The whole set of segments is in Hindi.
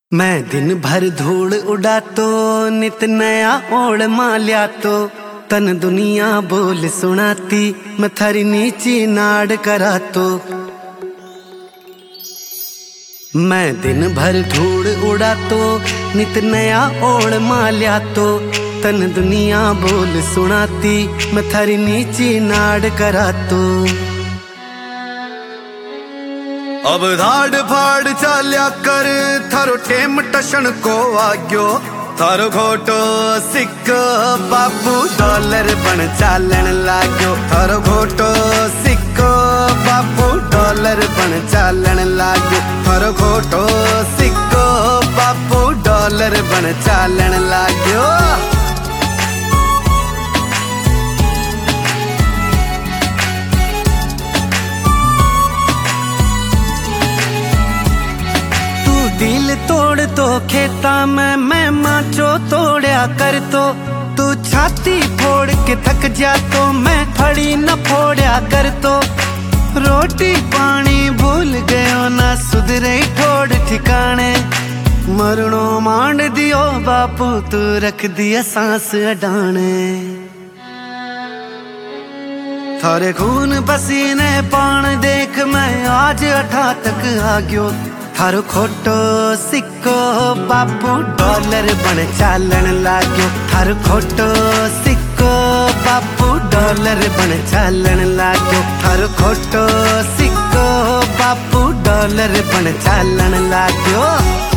मैं दिन भर धूल उड़ा तो नित नया ओढ़ माल्या तो तन दुनिया बोल सुनाती मैं थारी नीची नाड़ करा तो। मैं दिन भर धूल उड़ा तो नित नया ओढ़ माल्या तो तन दुनिया बोल सुनाती मैं थारी नीची नाड़ करा तो। अब धाड़ फाड़ चाल्या कर थारो टेम टशन को आग्यो, थारो घोटो सिक्को बापू डॉलर बन चालन लाग्यो। थारो घोटो सिक्को बापू डॉलर बन चालन लाग्यो। थारो घोटो सिक्को बापू डॉलर बन चालन लाग्यो। दिल तोड़ तो खेता में मैं माचो तोड़या कर तो, तू छाती फोड़ के थक जा तो मैं फड़ी न फोड़या कर तो। रोटी पानी भूल गयो ना सुधरे ठोड़ ठिकाने, मरणो मांड दियो बापू तू रख दिया सांस अडाने। थारे खून पसीने पान देख मैं आज 18 तक आ गयो। थारो खोटो सिक्को बापू डॉलर बन चालन लाग्यो। थारो खोटो सिक्को बापू डॉलर बन चालन लाग्यो। थारो खोटो सिक्को बापू डॉलर बन चालन लाग्यो।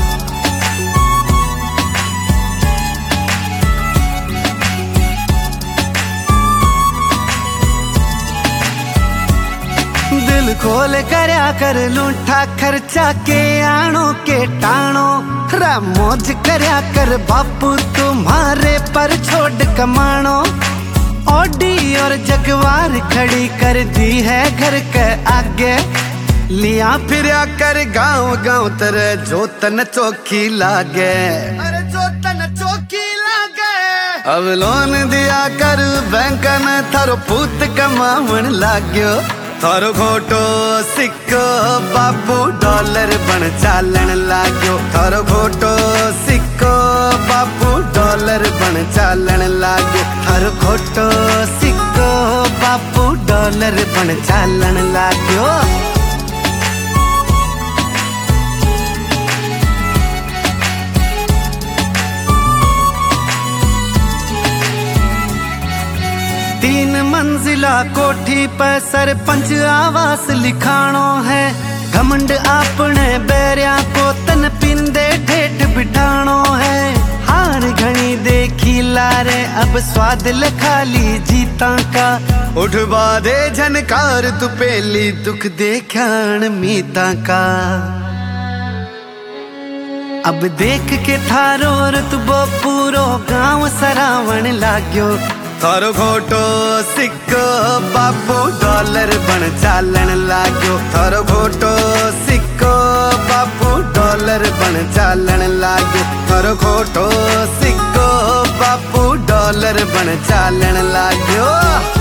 दिल खोल करया कर लूठा खर्चा के आनो के टाणो, रा मौज करया कर बापू तुम्हारे पर छोड़ कमानो। ओडी और जगवार खड़ी कर दी है घर के आगे, लिया फिरया कर गांव गांव तेरे जो तन चौकी लागे। अरे जो तन चौकी लागे। अब लोन दिया कर बैंक में थारो पूत कमावन लाग्यो। थारो घोटो सिक्को बापू डॉलर बन चालन लाग्यो। थारो घोटो सिक्को बापू डॉलर बन चालन लाग्यो। थारो घोटो सिक्को बापू डॉलर बन चालन लाग्यो। तीन मंजिला कोठी पर सरपंच आवास लिखाणो है, घमंड आपने बैरिया को तन पिंदे ठेठ बिठाणो है। हार घनी देखी लारे अब स्वाद लखाली जीता का, उठवा दे झनकार तू पेली दुख देख्यान मीता का। अब देख के थारो रुतबो पूरो गांव सरावण लाग्यो। थारो घोटो सिक्को बापू डॉलर बन चालन लाग्यो। थारो घोटो सिक्को बापू डॉलर बन चालन लाग्यो। थारो घोटो सिक्को बापू डॉलर बन चालन लाग्यो।